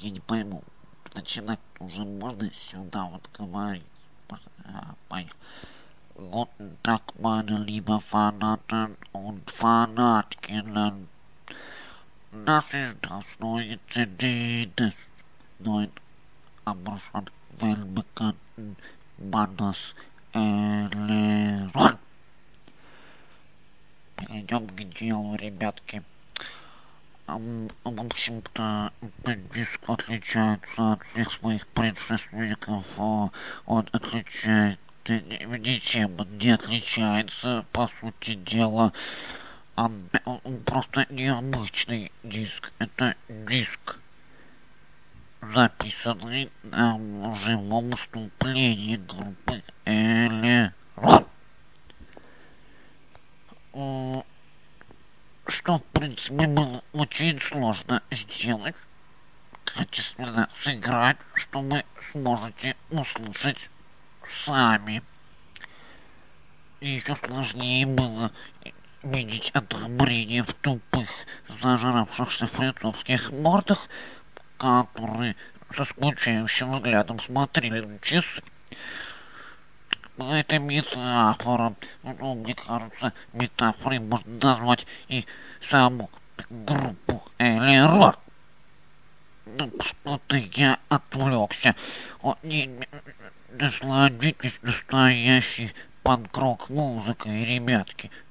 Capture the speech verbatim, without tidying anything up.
я не пойму, начинать уже можно сюда вот говорить. А, понял. Guten Tag, meine lieben Fanaten und Fanatinnen. Das ist das neue C D des neuen, aber schon weltbekannten Bandes Элерон. Перейдем к делу, ребятки. Ам, В общем-то, этот диск отличается от всех своих предшественников. а, Он отличается ничем не отличается, по сути дела. Он, он просто необычный диск. Это диск, записанный на живом выступлении группы Элерон. Что, в принципе, было очень сложно сделать, качественно сыграть, что вы сможете услышать сами. И еще сложнее было видеть одобрение в тупых, зажравшихся фрицовских мордах, которые со скучающим взглядом смотрели на часы. Это метафора. Ну, мне кажется, метафорой можно назвать и саму группу Элерон. Ну, что-то я отвлекся. О, не, не, насладитесь настоящей панк-рок музыкой, ребятки.